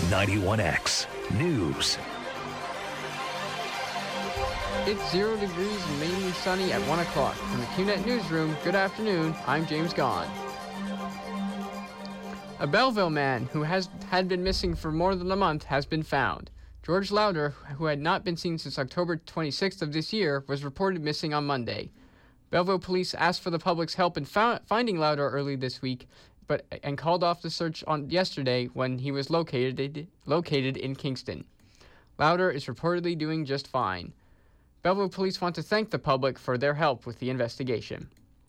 91X News. It's 0 degrees and mainly sunny at 1 o'clock. From the QNet Newsroom, good afternoon, I'm James Gaughan. A Belleville man who had been missing for more than a month has been found. George Lauder, who had not been seen since October 26th of this year, was reported missing on Monday. Belleville police asked for the public's help in finding Lauder early this week, and called off the search on yesterday when he was located in Kingston. Lauder is reportedly doing just fine. Belleville police want to thank the public for their help with the investigation.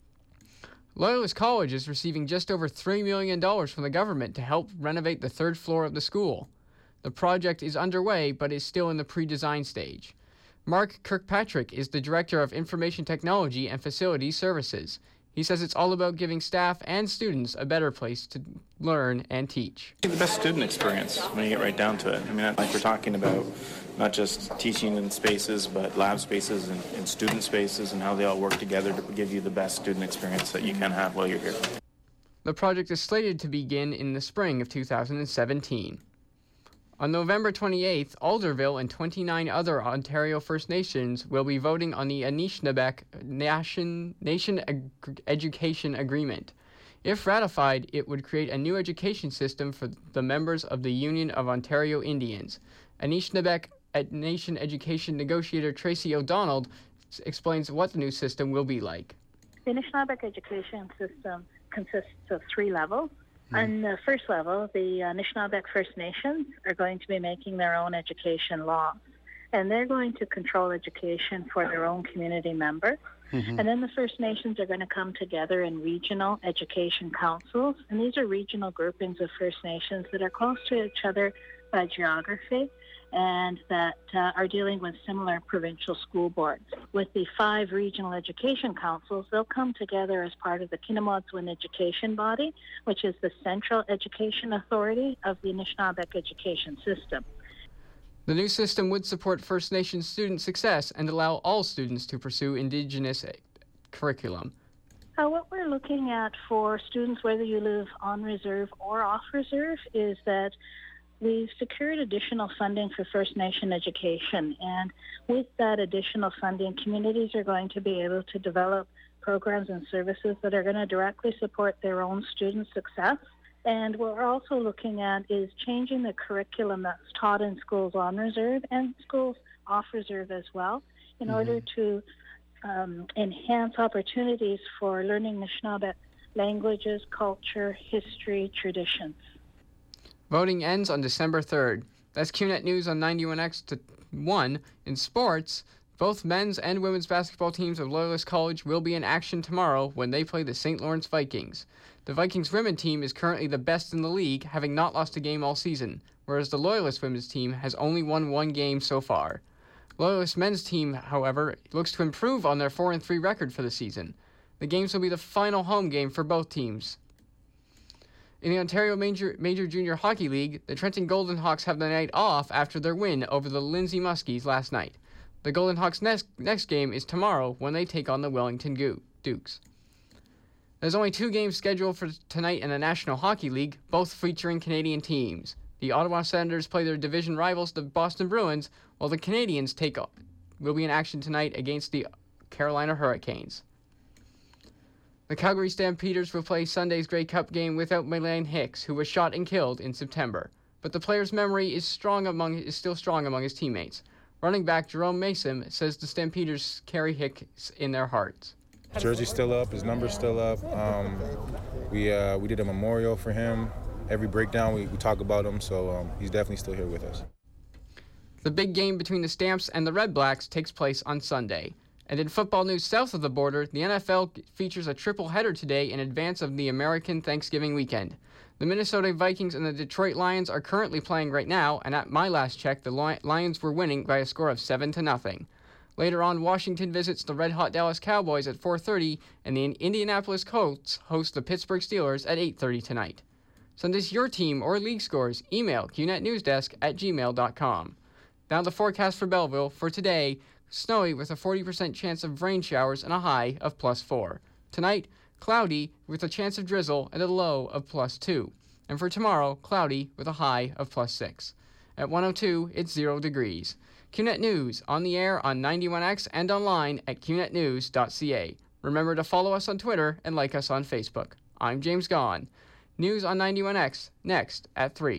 Loyalist College is receiving just over $3 million from the government to help renovate the third floor of the school. The project is underway, but is still in the pre-design stage. Mark Kirkpatrick is the Director of Information Technology and Facility Services. He says it's all about giving staff and students a better place to learn and teach. The best student experience when you get right down to it. I mean, like we're talking about not just teaching in spaces, but lab spaces and student spaces and how they all work together to give you the best student experience that you can have while you're here. The project is slated to begin in the spring of 2017. On November 28th, Alderville and 29 other Ontario First Nations will be voting on the Anishinaabeg Nation Education Agreement. If ratified, it would create a new education system for the members of the Union of Ontario Indians. Anishinaabeg Nation Education Negotiator Tracy O'Donnell explains what the new system will be like. The Anishinaabeg education system consists of 3 levels. On the first level, the Anishinaabeg First Nations are going to be making their own education laws, and they're going to control education for their own community members. And then the First Nations are going to come together in regional education councils, and these are regional groupings of First Nations that are close to each other by geography and that are dealing with similar provincial school boards. With the 5 regional education councils, they'll come together as part of the Kinnamadzwin Education Body, which is the central education authority of the Anishinaabeg education system. The new system would support First Nations student success and allow all students to pursue Indigenous curriculum. What we're looking at for students, whether you live on reserve or off reserve, is that we've secured additional funding for First Nation education, and with that additional funding, communities are going to be able to develop programs and services that are going to directly support their own student success. And what we're also looking at is changing the curriculum that's taught in schools on reserve and schools off reserve as well, in order to enhance opportunities for learning Anishinaabe languages, culture, history, traditions. Voting ends on December 3rd. That's QNet News on 91X to 1. In sports, both men's and women's basketball teams of Loyalist College will be in action tomorrow when they play the St. Lawrence Vikings. The Vikings women's team is currently the best in the league, having not lost a game all season, whereas the Loyalist women's team has only won 1 game so far. Loyalist men's team, however, looks to improve on their 4-3 record for the season. The games will be the final home game for both teams. In the Ontario Major Junior Hockey League, the Trenton Golden Hawks have the night off after their win over the Lindsay Muskies last night. The Golden Hawks' next game is tomorrow when they take on the Wellington Dukes. There's only 2 games scheduled for tonight in the National Hockey League, both featuring Canadian teams. The Ottawa Senators play their division rivals, the Boston Bruins, while the Canadians will be in action tonight against the Carolina Hurricanes. The Calgary Stampeders will play Sunday's Grey Cup game without Maylene Hicks, who was shot and killed in September. But the player's memory is still strong among his teammates. Running back Jerome Mason says the Stampeders carry Hicks in their hearts. His jersey's still up, his number's still up. We did a memorial for him. Every breakdown we talk about him, so he's definitely still here with us. The big game between the Stamps and the Red Blacks takes place on Sunday. And in football news south of the border, the NFL features a triple header today in advance of the American Thanksgiving weekend. The Minnesota Vikings and the Detroit Lions are currently playing right now, and at my last check, the Lions were winning by a score of 7-0. Later on, Washington visits the red-hot Dallas Cowboys at 4:30, and the Indianapolis Colts host the Pittsburgh Steelers at 8:30 tonight. Send us your team or league scores. Email qnetnewsdesk@gmail.com. Now the forecast for Belleville for today: snowy with a 40% chance of rain showers and a high of +4. Tonight, cloudy with a chance of drizzle and a low of +2. and for tomorrow, cloudy with a high of +6. At 102, it's 0 degrees. QNet News, on the air on 91X and online at qnetnews.ca. Remember to follow us on Twitter and like us on Facebook. I'm James Gaughan. News on 91X, next at 3.